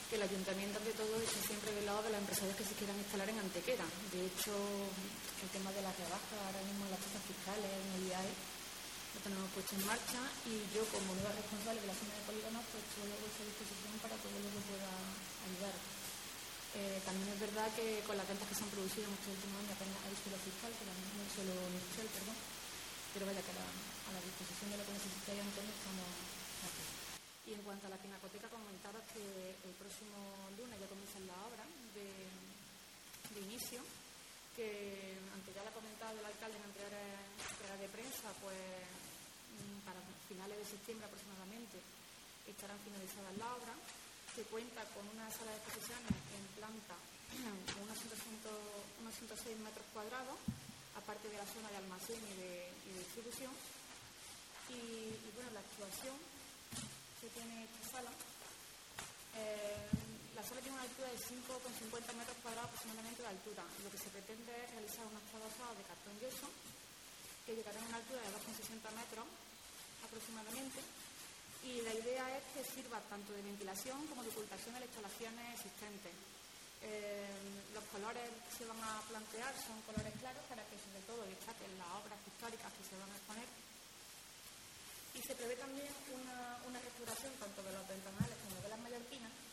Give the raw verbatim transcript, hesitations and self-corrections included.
que el ayuntamiento, ante todo, está siempre del lado de los empresarios que se quieran instalar en Antequera. De hecho, el tema de las rebajas ahora mismo en las tasas fiscales, en el I A E, lo tenemos puesto en marcha, y yo, como nueva responsable de la zona de polígonos, pues estoy a vuestra disposición para todo lo que pueda ayudar. Eh, también es verdad que con las ventas que se han producido en estos últimos años apenas hay suelo fiscal, pero no suelo industrial, perdón, pero vaya que a la, a la disposición de lo que necesitáis, Antonio, estamos aquí. Y en cuanto a la pinacoteca, comentaros que el próximo lunes ya comienzan las obras de, de inicio, que aunque ya lo ha comentado el alcalde en entregas de prensa, pues para finales de septiembre aproximadamente estarán finalizadas las obras. Se cuenta con una sala de exposiciones en planta con unos, unos ciento seis metros cuadrados, aparte de la zona de almacén y de, y de distribución. Y, y bueno, la actuación que tiene esta sala, eh, la sala tiene una altura de cinco coma cincuenta metros cuadrados aproximadamente de altura. Lo que se pretende es realizar unos trabajados de cartón yeso que llegarán a una altura de dos coma sesenta metros aproximadamente, y la idea es que sirva tanto de ventilación como de ocultación de las instalaciones existentes. Eh, los colores que se van a plantear son colores claros para que sobre todo destaquen las obras históricas que se van a exponer. Y se prevé también una, una restauración tanto de los ventanales como de las mallorquinas,